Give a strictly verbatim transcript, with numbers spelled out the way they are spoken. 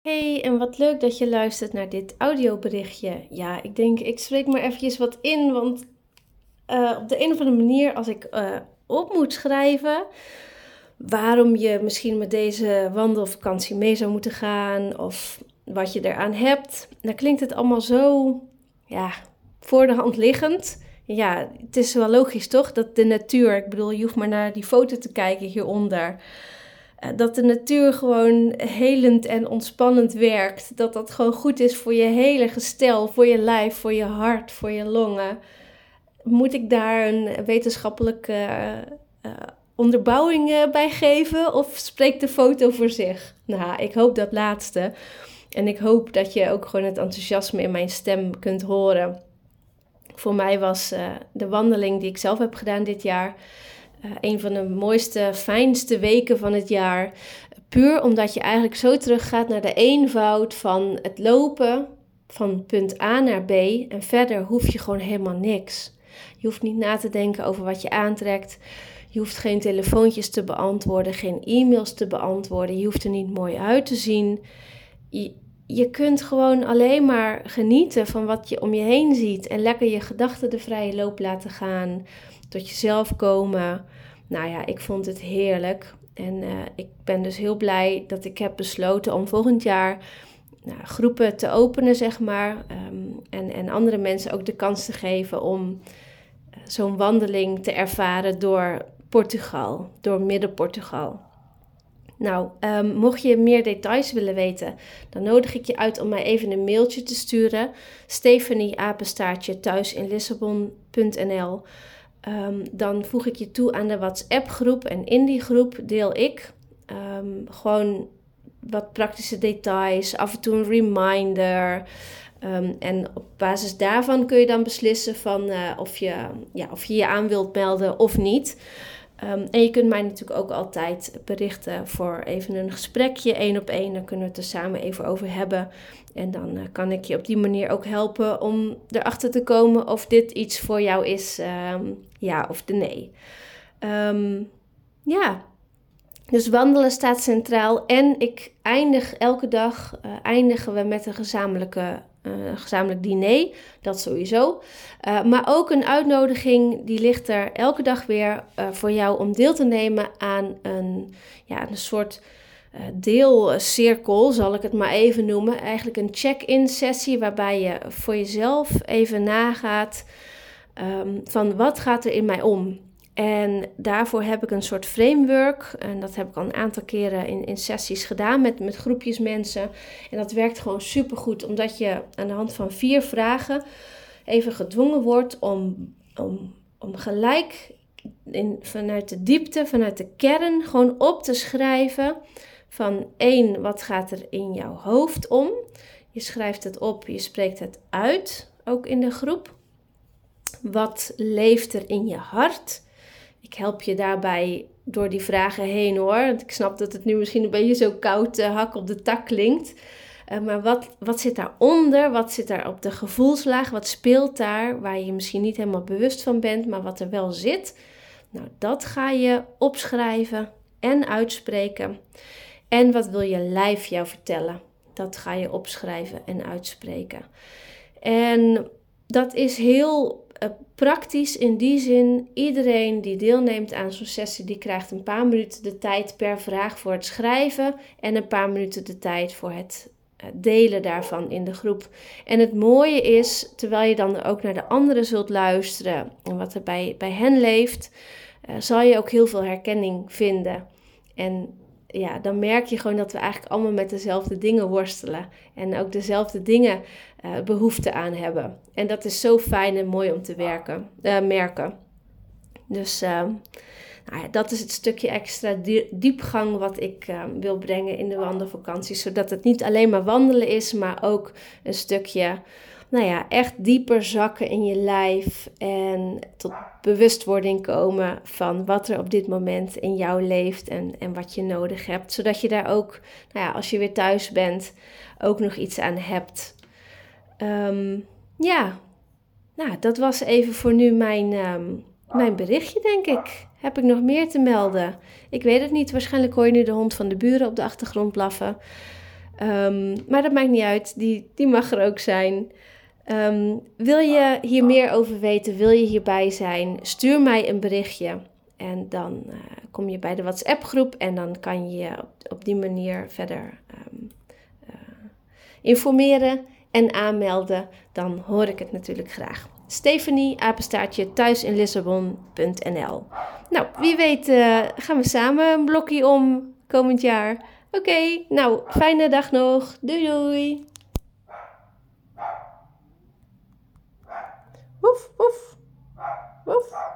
Hey, en wat leuk dat je luistert naar dit audioberichtje. Ja, ik denk, ik spreek maar eventjes wat in, want eh, op de een of andere manier, als ik eh, op moet schrijven waarom je misschien met deze wandelvakantie mee zou moeten gaan, of wat je eraan hebt, dan klinkt het allemaal zo, ja, voor de hand liggend. Ja, het is wel logisch toch, dat de natuur, ik bedoel, je hoeft maar naar die foto te kijken hieronder. Eh, Dat de natuur gewoon helend en ontspannend werkt. Dat dat gewoon goed is voor je hele gestel, voor je lijf, voor je hart, voor je longen. Moet ik daar een wetenschappelijke eh, eh, onderbouwing eh, bij geven? Of spreekt de foto voor zich? Nou, ik hoop dat laatste. En ik hoop dat je ook gewoon het enthousiasme in mijn stem kunt horen. Voor mij was eh, de wandeling die ik zelf heb gedaan dit jaar Uh, een van de mooiste, fijnste weken van het jaar. Puur omdat je eigenlijk zo teruggaat naar de eenvoud van het lopen van punt A naar B. En verder hoef je gewoon helemaal niks. Je hoeft niet na te denken over wat je aantrekt. Je hoeft geen telefoontjes te beantwoorden, geen e-mails te beantwoorden. Je hoeft er niet mooi uit te zien. Je, je kunt gewoon alleen maar genieten van wat je om je heen ziet. En lekker je gedachten de vrije loop laten gaan. Tot jezelf komen. Nou ja, ik vond het heerlijk. En uh, ik ben dus heel blij dat ik heb besloten om volgend jaar nou, groepen te openen, zeg maar. Um, en, en andere mensen ook de kans te geven om uh, zo'n wandeling te ervaren door Portugal, door Midden-Portugal. Nou, um, mocht je meer details willen weten, dan nodig ik je uit om mij even een mailtje te sturen. Stephanie apenstaartje thuisinlissabon punt n l. Um, dan voeg ik je toe aan de WhatsApp-groep en in die groep deel ik um, gewoon wat praktische details, af en toe een reminder. Um, en op basis daarvan kun je dan beslissen van, uh, of, je, ja, of je je aan wilt melden of niet. Um, en je kunt mij natuurlijk ook altijd berichten voor even een gesprekje, één op één. Dan kunnen we het er samen even over hebben. En dan uh, kan ik je op die manier ook helpen om erachter te komen of dit iets voor jou is, um, ja of de nee. Um, ja, dus wandelen staat centraal. En ik eindig elke dag, uh, eindigen we met een gezamenlijke Uh, een gezamenlijk diner, dat sowieso. Uh, maar ook een uitnodiging, die ligt er elke dag weer uh, voor jou om deel te nemen aan een, ja, een soort uh, deelcirkel, zal ik het maar even noemen. Eigenlijk een check-in sessie waarbij je voor jezelf even nagaat um, van wat gaat er in mij om. En daarvoor heb ik een soort framework. En dat heb ik al een aantal keren in, in sessies gedaan met, met groepjes mensen. En dat werkt gewoon supergoed. Omdat je aan de hand van vier vragen even gedwongen wordt om, om, om gelijk in, vanuit de diepte, vanuit de kern, gewoon op te schrijven. Van één, wat gaat er in jouw hoofd om? Je schrijft het op, je spreekt het uit, ook in de groep. Wat leeft er in je hart? Ik help je daarbij door die vragen heen hoor. Want ik snap dat het nu misschien een beetje zo koud uh, hak op de tak klinkt. Uh, maar wat, wat zit daaronder? Wat zit daar op de gevoelslaag? Wat speelt daar waar je misschien niet helemaal bewust van bent, maar wat er wel zit? Nou, dat ga je opschrijven en uitspreken. En wat wil je lijf jou vertellen? Dat ga je opschrijven en uitspreken. En dat is heel Uh, praktisch in die zin. Iedereen die deelneemt aan zo'n sessie, die krijgt een paar minuten de tijd per vraag voor het schrijven en een paar minuten de tijd voor het uh, delen daarvan in de groep. En het mooie is, terwijl je dan ook naar de anderen zult luisteren en wat er bij, bij hen leeft, uh, zal je ook heel veel herkenning vinden. En ja, dan merk je gewoon dat we eigenlijk allemaal met dezelfde dingen worstelen. En ook dezelfde dingen uh, behoefte aan hebben. En dat is zo fijn en mooi om te werken, uh, merken. Dus uh, nou ja, dat is het stukje extra diepgang wat ik uh, wil brengen in de wandelvakantie. Zodat het niet alleen maar wandelen is, maar ook een stukje, nou ja, echt dieper zakken in je lijf. En tot bewustwording komen van wat er op dit moment in jou leeft en, en wat je nodig hebt. Zodat je daar ook, nou ja, als je weer thuis bent, ook nog iets aan hebt. Um, ja, nou, dat was even voor nu mijn, um, mijn berichtje, denk ik. Heb ik nog meer te melden? Ik weet het niet. Waarschijnlijk hoor je nu de hond van de buren op de achtergrond blaffen. Um, maar dat maakt niet uit, die, die mag er ook zijn. Um, wil je hier meer over weten, wil je hierbij zijn, stuur mij een berichtje. En dan uh, kom je bij de WhatsApp groep en dan kan je je op, op die manier verder um, uh, informeren en aanmelden. Dan hoor ik het natuurlijk graag. Stephanie, apenstaartje, thuisinlissabon punt n l. Nou, wie weet uh, gaan we samen een blokje om komend jaar. Oké, okay, nou, fijne dag nog. Doei doei. Woef, woef. Woef.